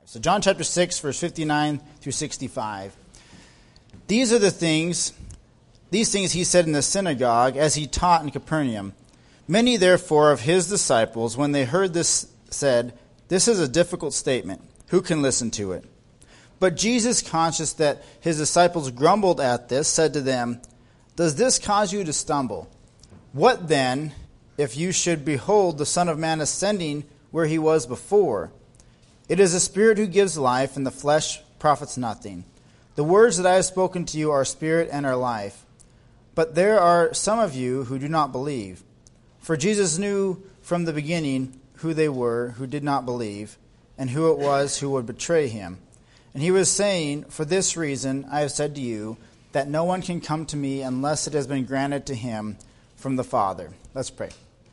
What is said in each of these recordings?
So John chapter 6, verse 59 through 65. These things he said in the synagogue as he taught in Capernaum. Many therefore of his disciples, when they heard this, said, "This is a difficult statement. Who can listen to it?" But Jesus, conscious that his disciples grumbled at this, said to them, "Does this cause you to stumble? What then, if you should behold the Son of Man ascending where he was before? It is the Spirit who gives life, and the flesh profits nothing. The words that I have spoken to you are spirit and are life. But there are some of you who do not believe." For Jesus knew from the beginning who they were who did not believe, and who it was who would betray him. And he was saying, "For this reason I have said to you, that no one can come to me unless it has been granted to him from the Father." Let's pray.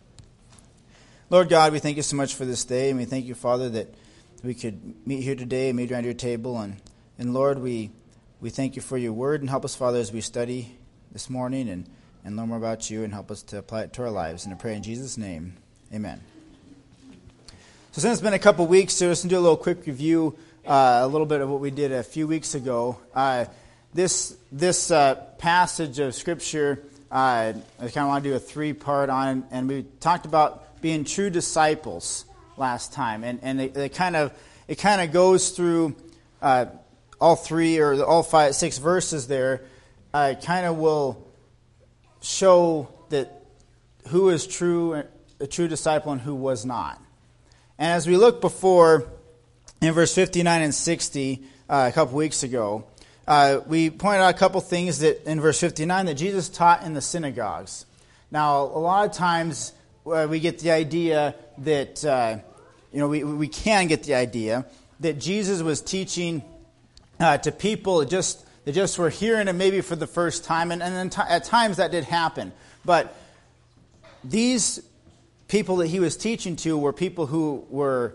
Lord God, we thank you so much for this day, and we thank you, Father, that we could meet here today and meet around your table. And Lord, we thank you for your word, and help us, Father, as we study this morning and learn more about you, and help us to apply it to our lives. And I pray in Jesus' name, amen. So since it's been a couple weeks, so let's do a little quick review, a little bit of what we did a few weeks ago. This passage of Scripture, I kind of want to do a three-part on, and we talked about being true disciples last time, and it kind of goes through all three or all 6 verses there. Kind of will show that who is a true disciple and who was not. And as we look before in verse 59 and 60 a couple weeks ago, we pointed out a couple things that in verse 59 that Jesus taught in the synagogues. Now, a lot of times we get the idea that we can get the idea that Jesus was teaching to people that just were hearing it maybe for the first time, and then at times that did happen. But these people that he was teaching to were people who were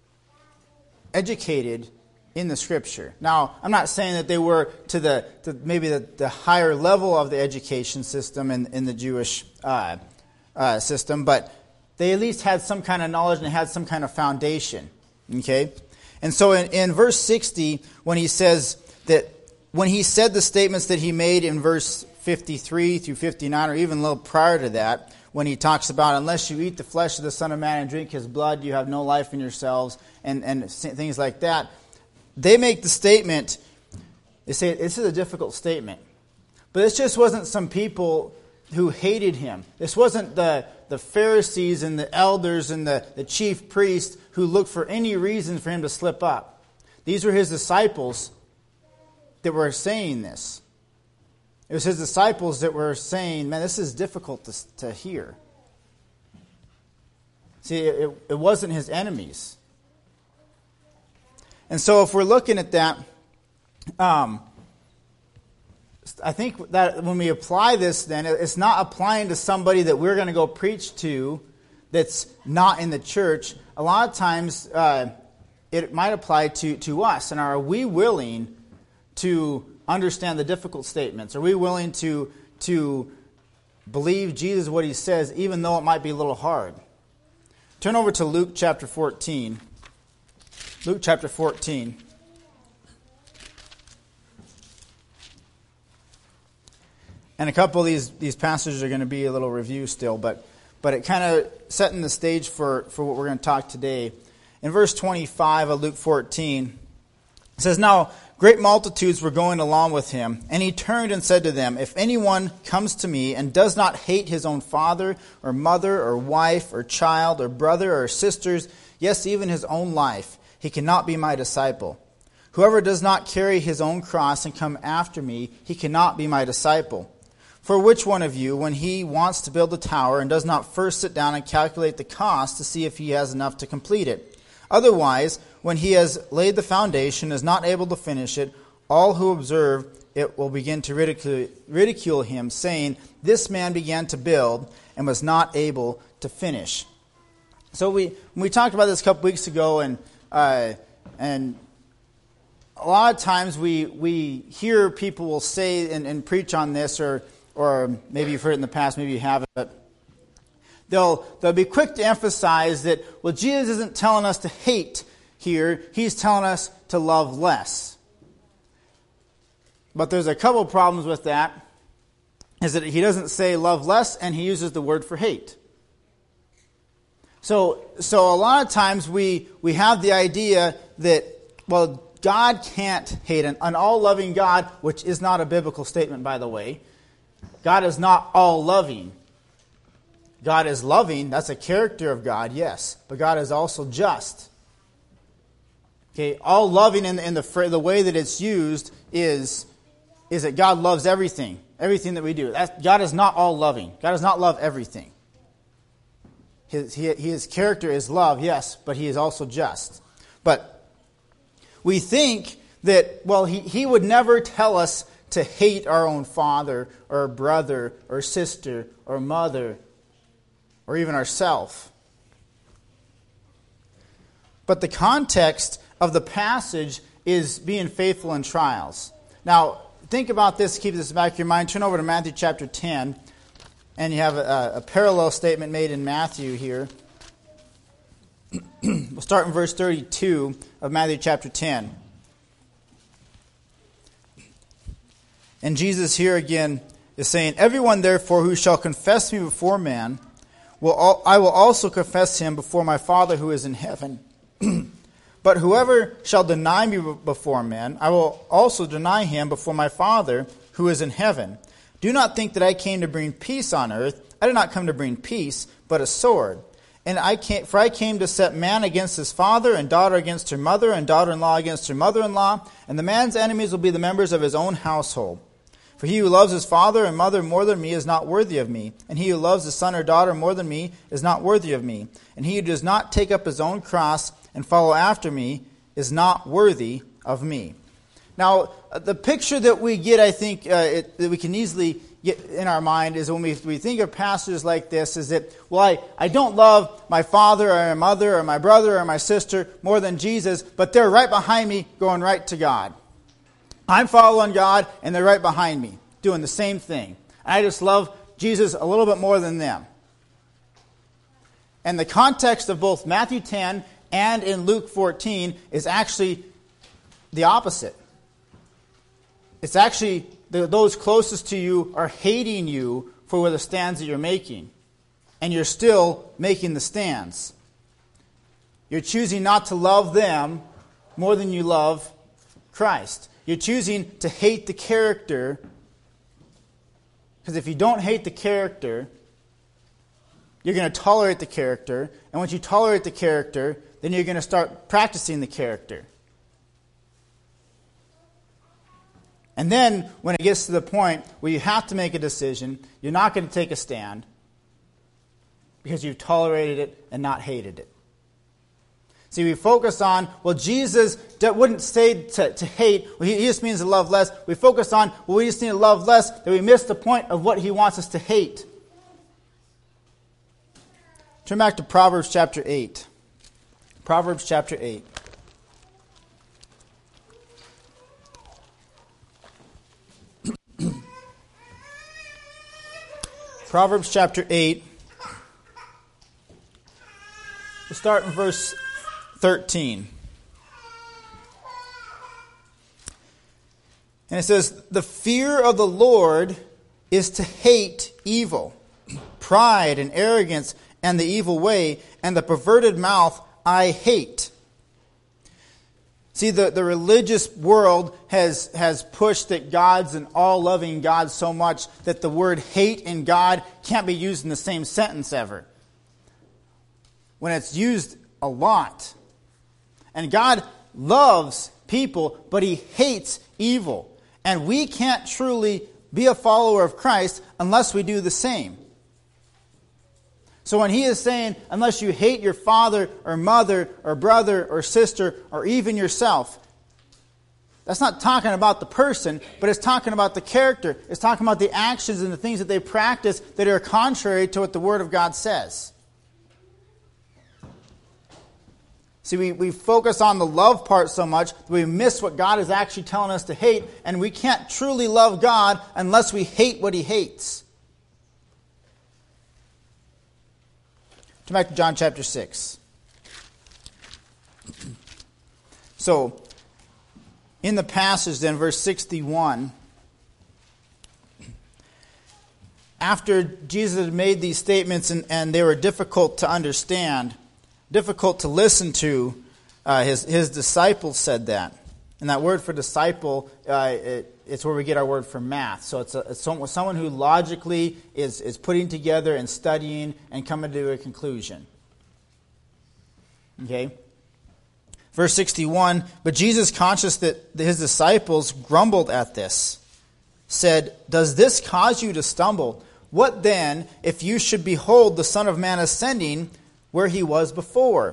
educated in the Scripture. Now, I'm not saying that they were to maybe the higher level of the education system in the Jewish system, but they at least had some kind of knowledge and had some kind of foundation. Okay? And so in verse 60, when he says that, when he said the statements that he made in verse 53 through 59, or even a little prior to that, when he talks about, unless you eat the flesh of the Son of Man and drink his blood, you have no life in yourselves, and things like that, they make the statement, they say, this is a difficult statement. But this just wasn't some people who hated him. This wasn't the Pharisees and the elders and the chief priests who looked for any reason for him to slip up. These were his disciples that were saying this. It was his disciples that were saying, man, this is difficult to hear. See, it wasn't his enemies. And so if we're looking at that, I think that when we apply this, then it's not applying to somebody that we're going to go preach to that's not in the church. A lot of times it might apply to us. And are we willing to understand the difficult statements? Are we willing to believe Jesus, what he says, even though it might be a little hard? Turn over to Luke chapter 14. Luke chapter 14. And a couple of these passages are going to be a little review still, but it kind of setting the stage for what we're going to talk today. In verse 25 of Luke 14, it says, "Now great multitudes were going along with him, and he turned and said to them, 'If anyone comes to me and does not hate his own father or mother or wife or child or brother or sisters, yes, even his own life, he cannot be my disciple. Whoever does not carry his own cross and come after me, he cannot be my disciple. For which one of you, when he wants to build a tower and does not first sit down and calculate the cost to see if he has enough to complete it? Otherwise, when he has laid the foundation and is not able to finish it, all who observe it will begin to ridicule him, saying, "This man began to build and was not able to finish." So we talked about this a couple weeks ago, and a lot of times we hear people will say and preach on this, or maybe you've heard it in the past, maybe you haven't, but they'll be quick to emphasize that, well, Jesus isn't telling us to hate here, he's telling us to love less. But there's a couple problems with that, is that he doesn't say love less, and he uses the word for hate. So a lot of times we have the idea that, well, God can't hate. An all-loving God, which is not a biblical statement, by the way. God is not all-loving. God is loving. That's a character of God, yes. But God is also just. Okay, all-loving in the way that it's used is that God loves everything. Everything that we do. God is not all-loving. God does not love everything. His character is love, yes, but he is also just. But we think that, well, he would never tell us to hate our own father or brother or sister or mother or even ourselves. But the context of the passage is being faithful in trials. Now, think about this, keep this in the back of your mind. Turn over to Matthew chapter 10. And you have a parallel statement made in Matthew here. We'll start in verse 32 of Matthew chapter 10. And Jesus here again is saying, "Everyone therefore who shall confess me before man, I will also confess him before my Father who is in heaven. But whoever shall deny me before men, I will also deny him before my Father who is in heaven. Do not think that I came to bring peace on earth. I did not come to bring peace, but a sword. And I came to set man against his father, and daughter against her mother, and daughter-in-law against her mother-in-law. And the man's enemies will be the members of his own household. For he who loves his father and mother more than me is not worthy of me. And he who loves his son or daughter more than me is not worthy of me. And he who does not take up his own cross and follow after me is not worthy of me." Now, the picture that we get, I think, that we can easily get in our mind is when we think of passages like this, is that, well, I don't love my father or my mother or my brother or my sister more than Jesus, but they're right behind me going right to God. I'm following God, and they're right behind me doing the same thing. I just love Jesus a little bit more than them. And the context of both Matthew 10 and in Luke 14 is actually the opposite. It's actually those closest to you are hating you for the stands that you're making. And you're still making the stands. You're choosing not to love them more than you love Christ. You're choosing to hate the character. Because if you don't hate the character, you're going to tolerate the character. And once you tolerate the character, then you're going to start practicing the character. And then, when it gets to the point where you have to make a decision, you're not going to take a stand because you've tolerated it and not hated it. See, we focus on, well, Jesus wouldn't say to hate. Well, he just means to love less. We focus on, well, we just need to love less, that we miss the point of what he wants us to hate. Turn back to Proverbs chapter 8. Proverbs chapter 8. Proverbs chapter 8. We'll start in verse 13. And it says, "The fear of the Lord is to hate evil, pride and arrogance and the evil way, and the perverted mouth I hate." See, the religious world has pushed that God's an all-loving God so much that the word hate and God can't be used in the same sentence ever. When it's used a lot. And God loves people, but he hates evil. And we can't truly be a follower of Christ unless we do the same. So when he is saying, unless you hate your father or mother or brother or sister or even yourself, that's not talking about the person, but it's talking about the character. It's talking about the actions and the things that they practice that are contrary to what the Word of God says. See, we focus on the love part so much that we miss what God is actually telling us to hate, and we can't truly love God unless we hate what he hates. Turn back to John chapter 6. So, in the passage then, verse 61, after Jesus had made these statements and they were difficult to understand, difficult to listen to, his disciples said that. And that word for disciple, it's where we get our word for math. So it's someone who logically is putting together and studying and coming to a conclusion. Okay? Verse 61, but Jesus, conscious that his disciples grumbled at this, said, does this cause you to stumble? What then, if you should behold the Son of Man ascending where he was before?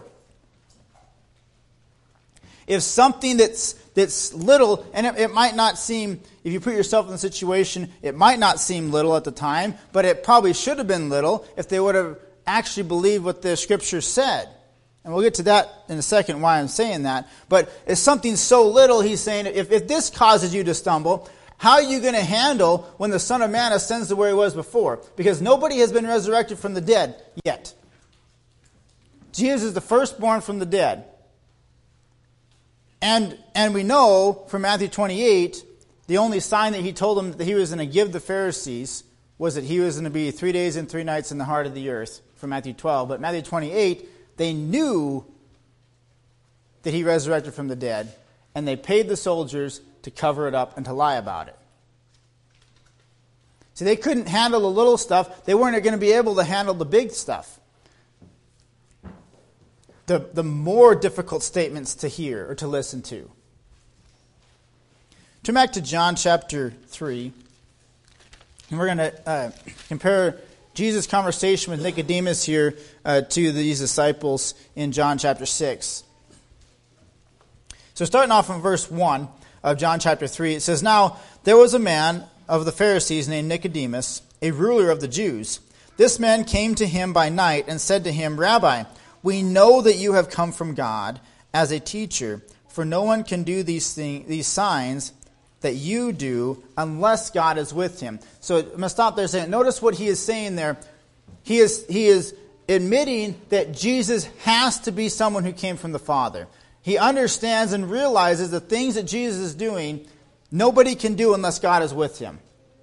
If something that's little, and it might not seem, if you put yourself in the situation, it might not seem little at the time, but it probably should have been little if they would have actually believed what the Scripture said. And we'll get to that in a second, why I'm saying that. But it's something so little, he's saying, if this causes you to stumble, how are you going to handle when the Son of Man ascends to where he was before? Because nobody has been resurrected from the dead yet. Jesus is the firstborn from the dead. And we know from Matthew 28, the only sign that he told them that he was going to give the Pharisees was that he was going to be 3 days and 3 nights in the heart of the earth, from Matthew 12. But Matthew 28, they knew that he resurrected from the dead, and they paid the soldiers to cover it up and to lie about it. See, they couldn't handle the little stuff. They weren't going to be able to handle the big stuff. The more difficult statements to hear or to listen to. Turn back to John chapter 3. And we're going to compare Jesus' conversation with Nicodemus here to these disciples in John chapter 6. So starting off from verse 1 of John chapter 3, it says, now there was a man of the Pharisees named Nicodemus, a ruler of the Jews. This man came to him by night and said to him, Rabbi, we know that you have come from God as a teacher, for no one can do these signs that you do unless God is with him. So I'm going to stop there saying, notice what he is saying there. He is admitting that Jesus has to be someone who came from the Father. He understands and realizes the things that Jesus is doing, nobody can do unless God is with him.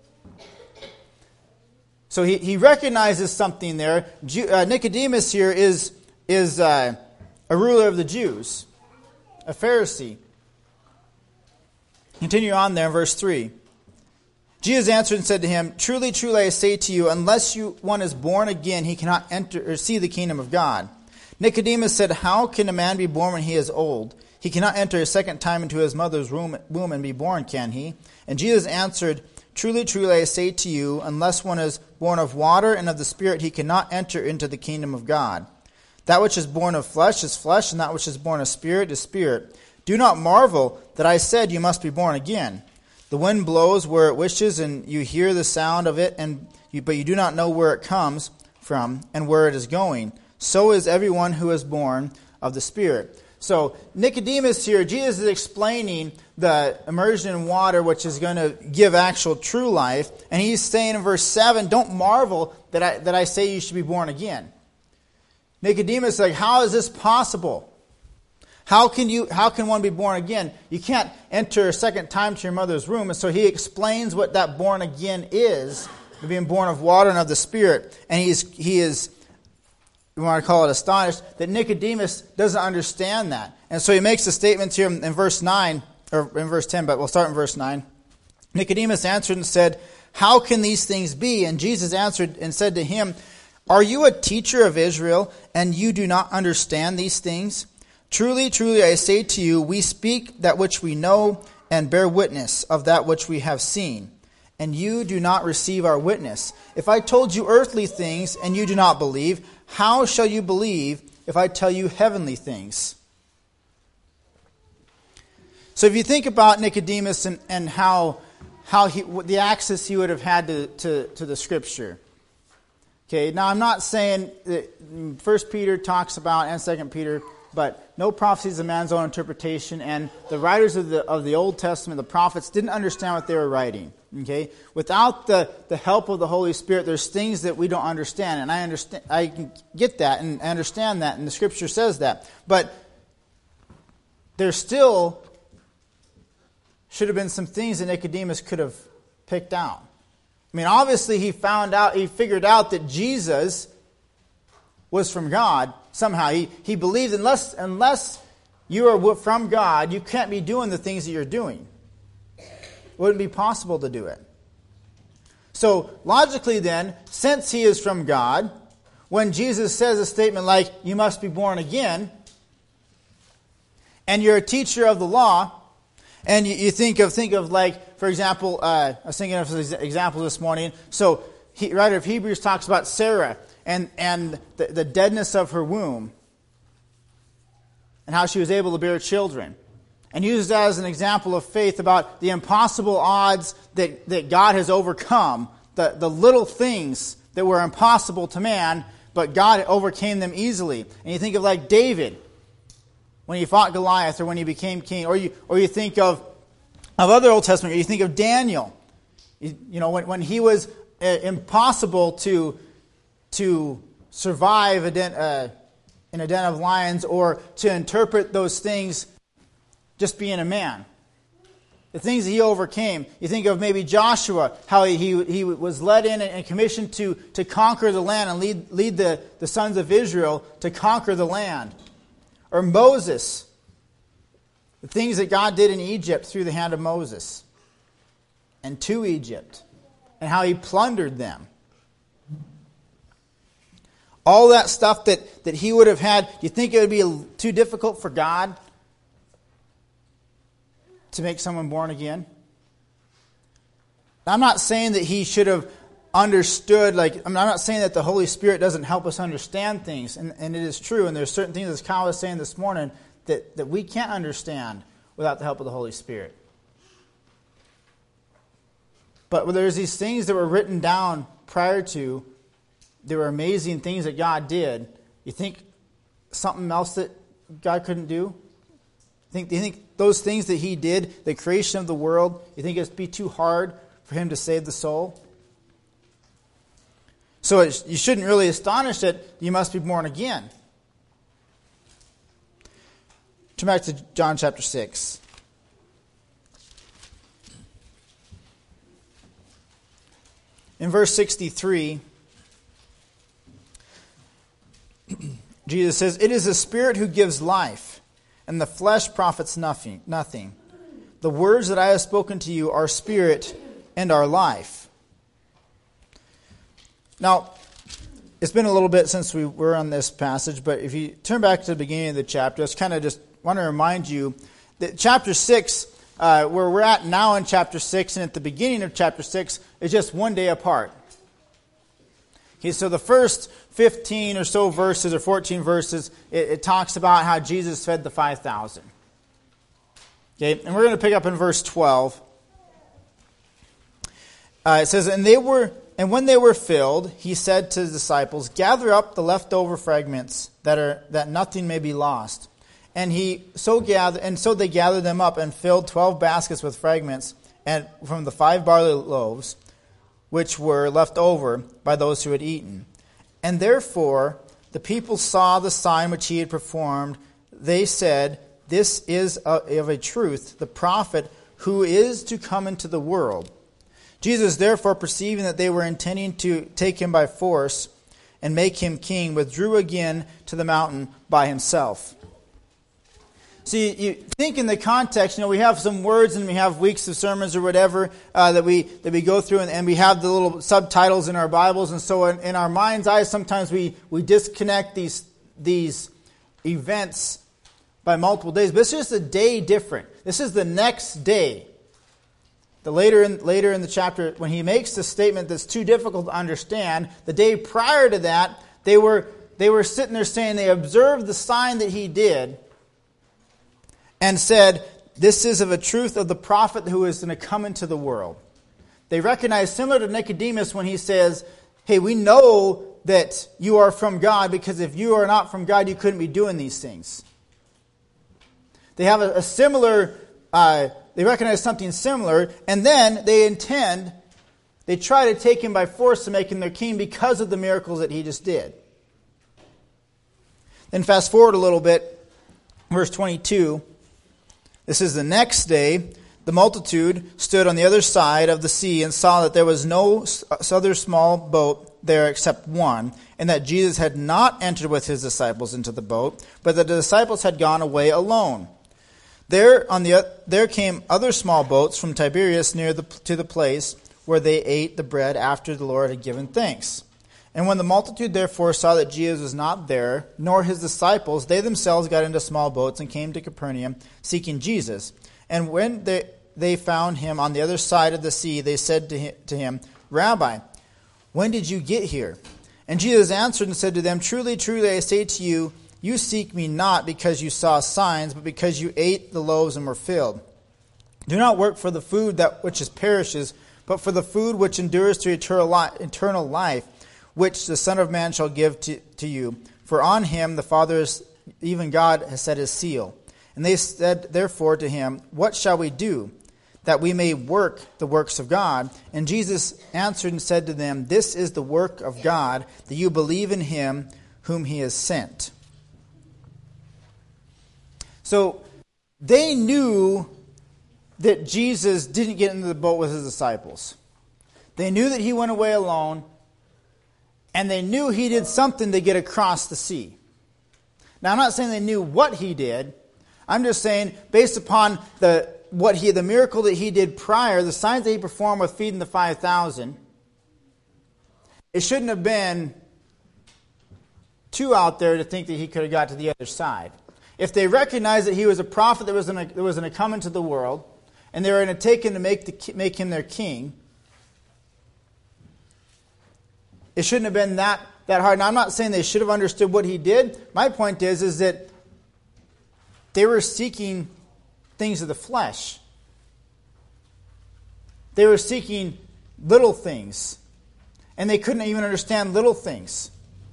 So he recognizes something there. Nicodemus here is a ruler of the Jews, a Pharisee. Continue on there in verse 3. Jesus answered and said to him, truly, truly, I say to you, unless one is born again, he cannot enter or see the kingdom of God. Nicodemus said, how can a man be born when he is old? He cannot enter a second time into his mother's womb and be born, can he? And Jesus answered, truly, truly, I say to you, unless one is born of water and of the Spirit, he cannot enter into the kingdom of God. That which is born of flesh is flesh, and that which is born of spirit is spirit. Do not marvel that I said you must be born again. The wind blows where it wishes, and you hear the sound of it, but you do not know where it comes from and where it is going. So is everyone who is born of the Spirit. So Nicodemus here, Jesus is explaining the immersion in water, which is going to give actual true life. And he's saying in verse 7, don't marvel that I say you should be born again. Nicodemus is like, how is this possible? How can one be born again? You can't enter a second time to your mother's womb. And so he explains what that born again is, being born of water and of the Spirit. And he is, we want to call it astonished, that Nicodemus doesn't understand that. And so he makes the statements here in verse 9, or in verse 10, but we'll start in verse 9. Nicodemus answered and said, how can these things be? And Jesus answered and said to him, are you a teacher of Israel, and you do not understand these things? Truly, truly, I say to you, we speak that which we know and bear witness of that which we have seen, and you do not receive our witness. If I told you earthly things and you do not believe, how shall you believe if I tell you heavenly things? So if you think about Nicodemus and how the access he would have had to the Scripture. Okay, now I'm not saying that 1 Peter talks about, and 2 Peter, but no prophecy is a man's own interpretation, and the writers of the Old Testament, the prophets, didn't understand what they were writing. Okay, without the help of the Holy Spirit, there's things that we don't understand, and I can get that and understand that, and the Scripture says that. But there still should have been some things that Nicodemus could have picked out. I mean, obviously he figured out that Jesus was from God somehow. He believed unless you are from God, you can't be doing the things that you're doing. It wouldn't be possible to do it. So logically then, since he is from God, when Jesus says a statement like, you must be born again, and you're a teacher of the law, and you think of like, for example, I was thinking of an example this morning. So, the writer of Hebrews talks about Sarah and the deadness of her womb and how she was able to bear children. And uses that as an example of faith about the impossible odds that God has overcome, the little things that were impossible to man, but God overcame them easily. And you think of like David, when he fought Goliath or when he became king, or you think of other Old Testament, or you think of Daniel, when he was impossible to survive in a den of lions or to interpret those things just being a man. The things that he overcame. You think of maybe Joshua, how he was led in and commissioned to conquer the land and lead the sons of Israel to conquer the land. Or Moses, the things that God did in Egypt through the hand of Moses and to Egypt, and how he plundered them. All that stuff that he would have had, do you think it would be too difficult for God to make someone born again? I'm not saying that he should have understood, I'm not saying that the Holy Spirit doesn't help us understand things, and it is true, and there's certain things, as Kyle was saying this morning, that we can't understand without the help of the Holy Spirit. But there's these things that were written down prior to, there were amazing things that God did. You think something else that God couldn't do? You think those things that he did, the creation of the world, you think it'd be too hard for him to save the soul? So you shouldn't really astonish that you must be born again. Turn back to John chapter 6. In verse 63, Jesus says, "It is the Spirit who gives life, and the flesh profits nothing. The words that I have spoken to you are spirit and are life." Now, it's been a little bit since we were on this passage, but if you turn back to the beginning of the chapter, I just want to remind you that chapter 6, where we're at now in chapter 6, and at the beginning of chapter 6, is just one day apart. Okay, so the first 15 or so verses, or 14 verses, it talks about how Jesus fed the 5,000. Okay, and we're going to pick up in verse 12. It says, And when they were filled, he said to the disciples, "Gather up the leftover fragments that nothing may be lost." And so they gathered them up and filled 12 baskets with fragments, and from the 5 barley loaves, which were left over by those who had eaten. And therefore the people saw the sign which he had performed. They said, "This is of a truth the prophet who is to come into the world." Jesus, therefore, perceiving that they were intending to take him by force and make him king, withdrew again to the mountain by himself. So you think in the context, we have some words and we have weeks of sermons or whatever that we go through, and we have the little subtitles in our Bibles, and so in our mind's eye, sometimes we disconnect these events by multiple days. But it's just a day different. This is the next day. Later in the chapter, when he makes the statement that's too difficult to understand, the day prior to that, they were sitting there saying they observed the sign that he did and said, "This is of a truth of the prophet who is going to come into the world." They recognize, similar to Nicodemus when he says, "Hey, we know that you are from God, because if you are not from God, you couldn't be doing these things." They have a similar... They recognize something similar, and then they try to take him by force to make him their king because of the miracles that he just did. Then fast forward a little bit, verse 22. This is the next day. The multitude stood on the other side of the sea and saw that there was no other small boat there except one, and that Jesus had not entered with his disciples into the boat, but that the disciples had gone away alone. There came other small boats from Tiberias to the place where they ate the bread after the Lord had given thanks. And when the multitude therefore saw that Jesus was not there, nor his disciples, they themselves got into small boats and came to Capernaum, seeking Jesus. And when they found him on the other side of the sea, they said to him, Rabbi, when did you get here? And Jesus answered and said to them, Truly, truly, I say to you, you seek me not because you saw signs, but because you ate the loaves and were filled. Do not work for the food that which perishes, but for the food which endures to eternal life, which the Son of Man shall give to you. For on him the Father, even God, has set his seal. And they said therefore to him, What shall we do, that we may work the works of God? And Jesus answered and said to them, This is the work of God, that you believe in him whom he has sent. So they knew that Jesus didn't get into the boat with his disciples. They knew that he went away alone, and they knew he did something to get across the sea. Now, I'm not saying they knew what he did. I'm just saying, based upon the miracle that he did prior, the signs that he performed with feeding the 5,000, it shouldn't have been too out there to think that he could have got to the other side. If they recognized that he was a prophet that was going to come into the world, and they were going to take him to make him their king, it shouldn't have been that hard. Now, I'm not saying they should have understood what he did. My point is that they were seeking things of the flesh. They were seeking little things, and they couldn't even understand little things.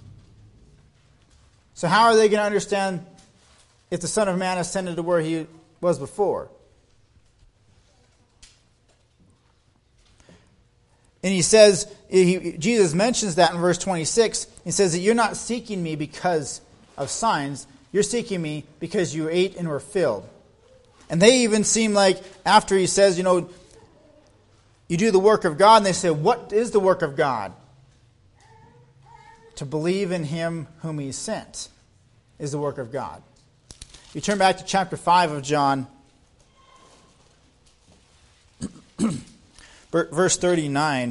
So how are they going to understand if the Son of Man ascended to where he was before? And he says, Jesus mentions that in verse 26. He says that you're not seeking me because of signs. You're seeking me because you ate and were filled. And they even seem like, after he says, you do the work of God, and they say, what is the work of God? To believe in him whom he sent is the work of God. You turn back to chapter 5 of John, verse 39.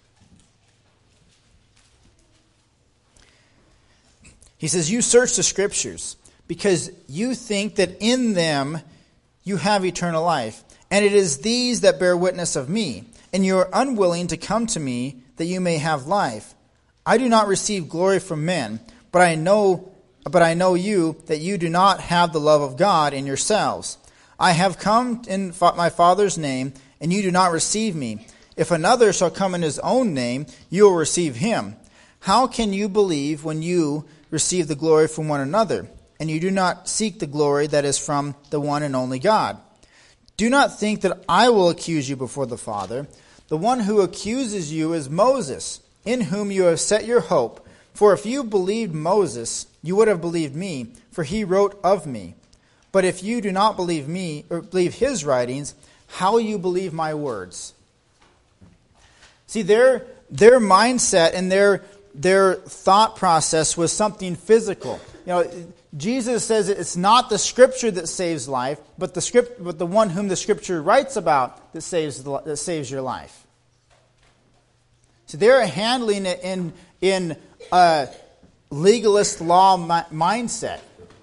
He says, you search the Scriptures, because you think that in them you have eternal life. And it is these that bear witness of me. And you are unwilling to come to me that you may have life. I do not receive glory from men, but I know you, that you do not have the love of God in yourselves. I have come in my Father's name, and you do not receive me. If another shall come in his own name, you will receive him. How can you believe when you receive the glory from one another, and you do not seek the glory that is from the one and only God? Do not think that I will accuse you before the Father. The one who accuses you is Moses, in whom you have set your hope. For if you believed Moses, you would have believed me, for he wrote of me. But if you do not believe me, or believe his writings, how will you believe my words? See, their mindset and their thought process was something physical. Jesus says it's not the Scripture that saves life, but the one whom the Scripture writes about that saves your life. So they're handling it in a legalist law mindset.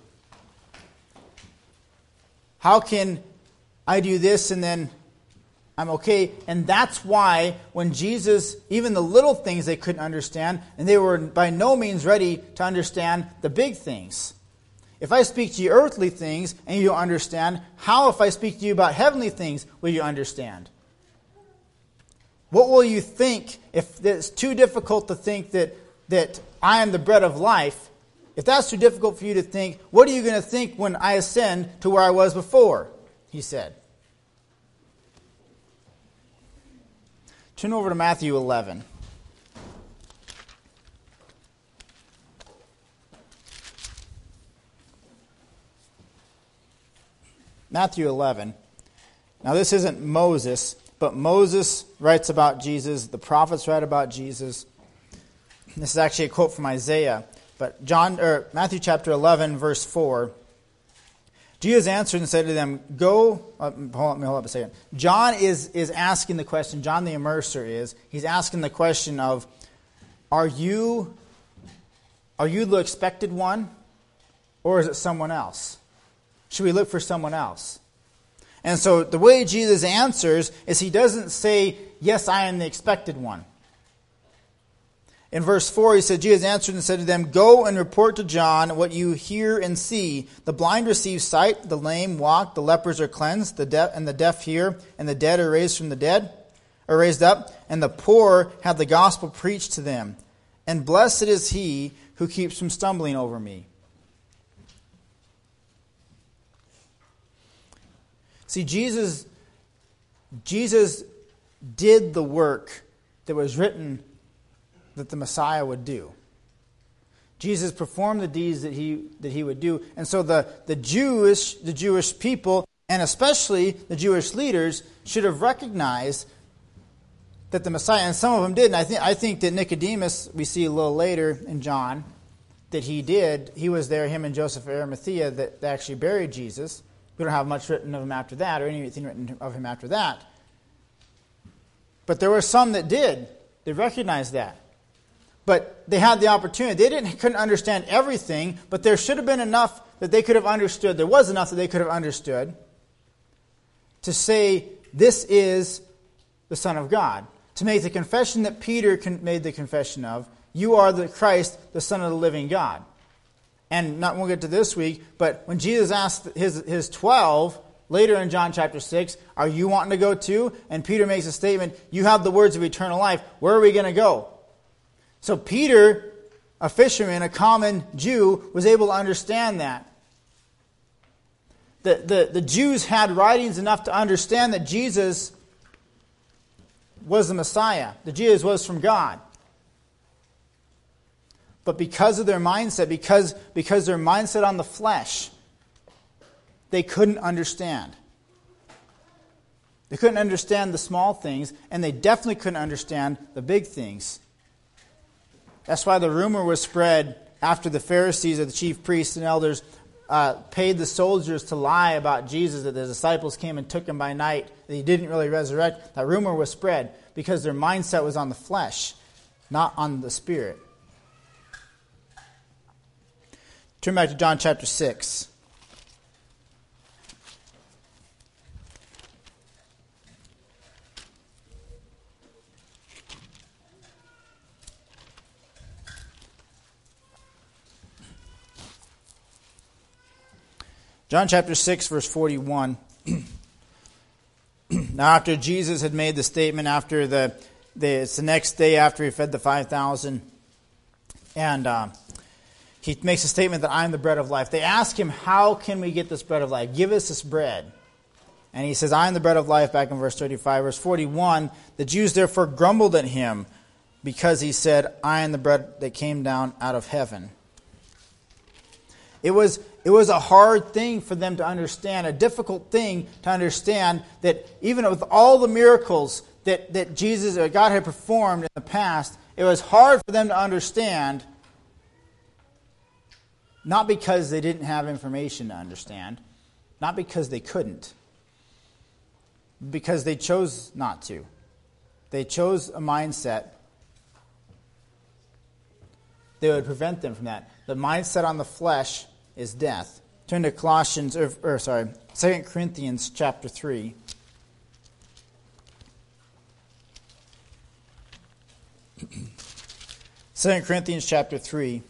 How can I do this and then I'm okay? And that's why when Jesus, even the little things they couldn't understand, and they were by no means ready to understand the big things. If I speak to you earthly things and you don't understand, how if I speak to you about heavenly things will you understand? What will you think if it's too difficult to think that I am the bread of life? If that's too difficult for you to think, what are you going to think when I ascend to where I was before? He said. Turn over to Matthew 11. Matthew 11. Now this isn't Moses, but Moses writes about Jesus. The prophets write about Jesus. This is actually a quote from Isaiah. But Matthew chapter 11, verse 4. Jesus answered and said to them, Go. Hold up a second. John is asking the question. John the Immerser is. He's asking the question of, Are you the expected one? Or is it someone else? Should we look for someone else? And so the way Jesus answers is he doesn't say, Yes, I am the expected one. In verse 4, he said, Jesus answered and said to them, Go and report to John what you hear and see. The blind receive sight, the lame walk, the lepers are cleansed, the deaf hear, and the dead are raised up, and the poor have the gospel preached to them. And blessed is he who keeps from stumbling over me. See, Jesus did the work that was written that the Messiah would do. Jesus performed the deeds that he would do. And so the Jewish people, and especially the Jewish leaders, should have recognized that the Messiah, and some of them did, and I think that Nicodemus, we see a little later in John, that he did. He was there, him and Joseph of Arimathea, that actually buried Jesus. We don't have much written of him after that, or anything written of him after that. But there were some that did. They recognized that. But they had the opportunity. They couldn't understand everything, but there should have been enough that they could have understood. There was enough that they could have understood to say, this is the Son of God. To make the confession that Peter made the confession of, you are the Christ, the Son of the living God. And we'll get to this week, but when Jesus asked his 12, later in John chapter 6, are you wanting to go too? And Peter makes a statement, you have the words of eternal life. Where are we going to go? So Peter, a fisherman, a common Jew, was able to understand that. The Jews had writings enough to understand that Jesus was the Messiah. That Jesus was from God. But because of their mindset, because their mindset on the flesh, they couldn't understand. They couldn't understand the small things, and they definitely couldn't understand the big things. That's why the rumor was spread after the Pharisees or the chief priests and elders paid the soldiers to lie about Jesus, that the disciples came and took him by night, that he didn't really resurrect. That rumor was spread because their mindset was on the flesh, not on the Spirit. Turn back to John chapter 6. John chapter 6, verse 41. Now after Jesus had made the statement, it's the next day after he fed the 5,000, and he makes a statement that I am the bread of life. They ask him, how can we get this bread of life? Give us this bread. And he says, I am the bread of life, back in verse 35. Verse 41, the Jews therefore grumbled at him because he said, I am the bread that came down out of heaven. It was a hard thing for them to understand, a difficult thing to understand, that even with all the miracles that Jesus or God had performed in the past, it was hard for them to understand. Not because they didn't have information to understand, not because they couldn't, because they chose not to. They chose a mindset that would prevent them from that. The mindset on the flesh is death. Turn to 2 Corinthians chapter 3. Second Corinthians chapter 3.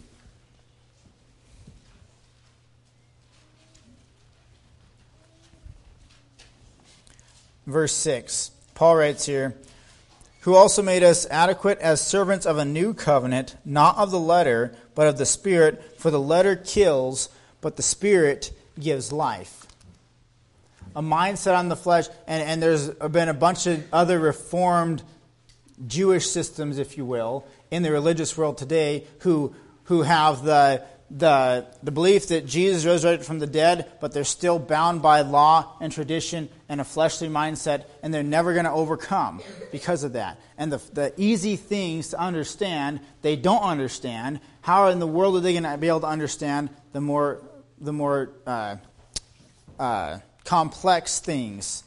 Verse 6, Paul writes here, who also made us adequate as servants of a new covenant, not of the letter, but of the Spirit. For the letter kills, but the Spirit gives life. A mindset on the flesh, and there's been a bunch of other reformed Jewish systems, if you will, in the religious world today, who have the the belief that Jesus resurrected from the dead, but they're still bound by law and tradition and a fleshly mindset, and they're never going to overcome because of that. And the easy things to understand, they don't understand. How in the world are they going to be able to understand the more complex things?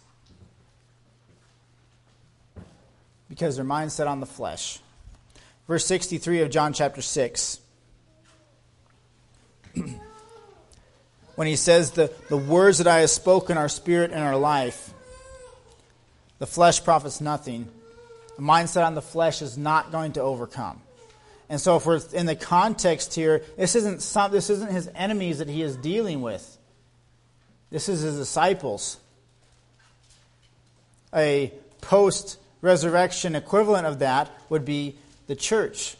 Because their mind's set on the flesh. Verse 63 of John chapter 6. When he says, the words that I have spoken are spirit and are life, the flesh profits nothing. The mindset on the flesh is not going to overcome. And so if we're in the context here, this isn't his enemies that he is dealing with. This is his disciples. A post-resurrection equivalent of that would be the church.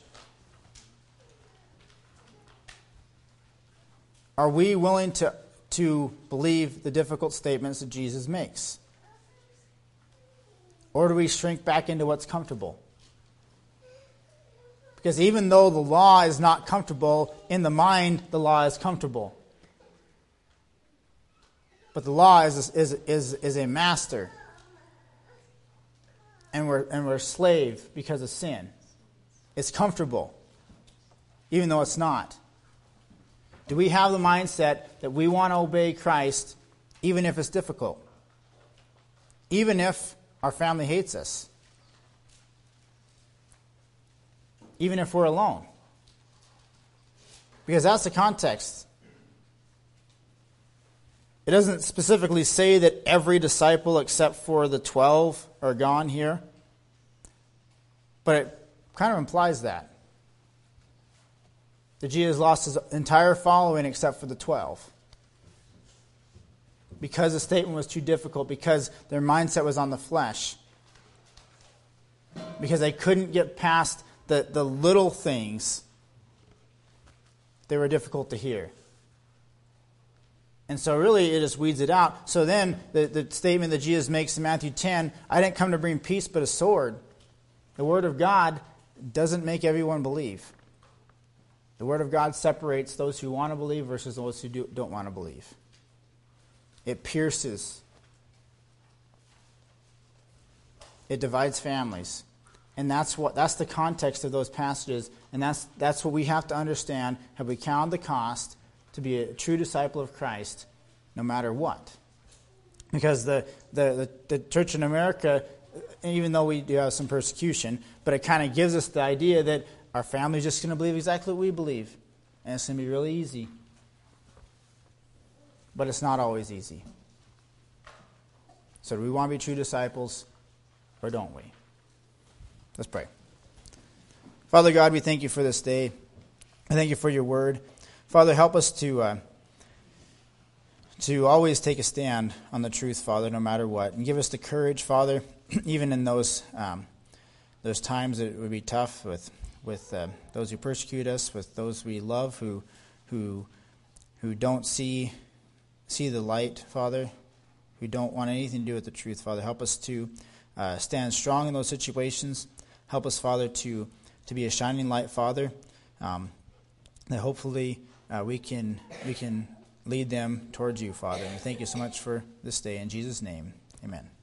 Are we willing to believe the difficult statements that Jesus makes? Or do we shrink back into what's comfortable? Because even though the law is not comfortable, in the mind, the law is comfortable. But the law is a master. And we're a slave because of sin. It's comfortable, even though it's not. Do we have the mindset that we want to obey Christ even if it's difficult? Even if our family hates us? Even if we're alone? Because that's the context. It doesn't specifically say that every disciple except for the 12 are gone here. But it kind of implies that Jesus lost his entire following except for the 12. Because the statement was too difficult, because their mindset was on the flesh. Because they couldn't get past the little things that were difficult to hear. And so really it just weeds it out. So then the statement that Jesus makes in Matthew 10, I didn't come to bring peace but a sword. The Word of God doesn't make everyone believe. The Word of God separates those who want to believe versus those who don't want to believe. It pierces. It divides families. And that's the context of those passages. And that's what we have to understand. Have we counted the cost to be a true disciple of Christ no matter what? Because the church in America, even though we do have some persecution, but it kind of gives us the idea that our family's just going to believe exactly what we believe. And it's going to be really easy. But it's not always easy. So do we want to be true disciples or don't we? Let's pray. Father God, we thank you for this day. I thank you for your word. Father, help us to always take a stand on the truth, Father, no matter what. And give us the courage, Father, even in those times that it would be tough with those who persecute us, with those we love who don't see the light, Father, who don't want anything to do with the truth, Father. Help us to stand strong in those situations. Help us, Father, to be a shining light, Father, that hopefully we can lead them towards you, Father. And thank you so much for this day. In Jesus' name, amen.